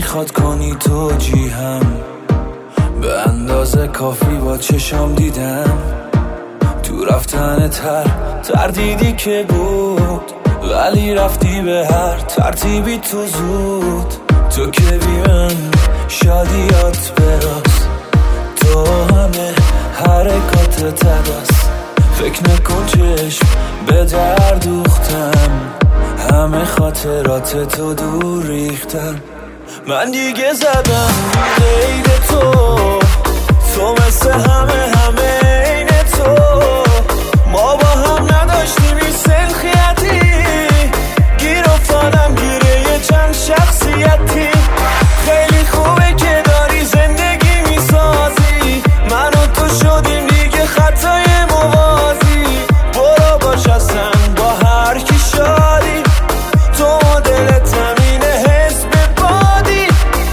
میخواد کنی توجیهم، به اندازه کافی با چشم دیدم. تو رفتن تردیدی که بود، ولی رفتی به هر ترتیبی تو زود. تو که بی من شادیات براست، تو همه حرکات تدست. فکر نکن چشم به در دوختم، همه خاطرات تو دور ریختم. من دیگه زدم غیر تو مثل همه این تو. ما با هم نداشتیم این سلخیتی، گیر افتادم گیره یه چند شخصیتی. خیلی خوبه که داری زندگی میسازی، من و تو شدیم دیگه خطای موازی. برو باش اصلا با هر کی شادی، تو دلت همینه حس به بادی.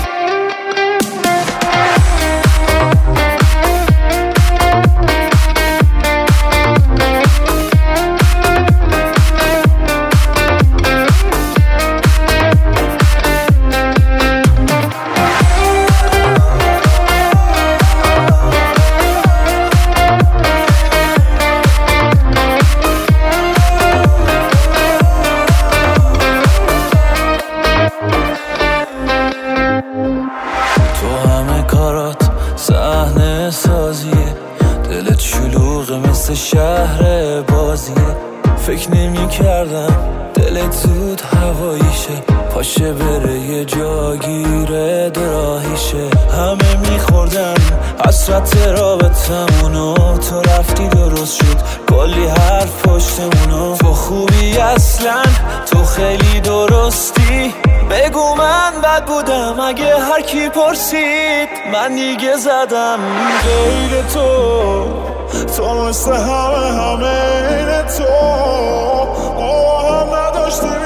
تو همه کارات صحنه سازیه، دلت شلوغ مثل شهر بازیه. فکر نمی کردم دلت زود هواییشه، پاشه بره یه جاگیره دراهیشه. همه میخوردن حسرت رابطمونو، تو رفتی درست شد کلی حرف پشتمونو. تو خوبی اصلا، تو خیلی درستی، بگو من بد بودم اگه هر کی پرسید. من دیگه زدم غیر تو مثل همه این تو. ما هم نداشتیم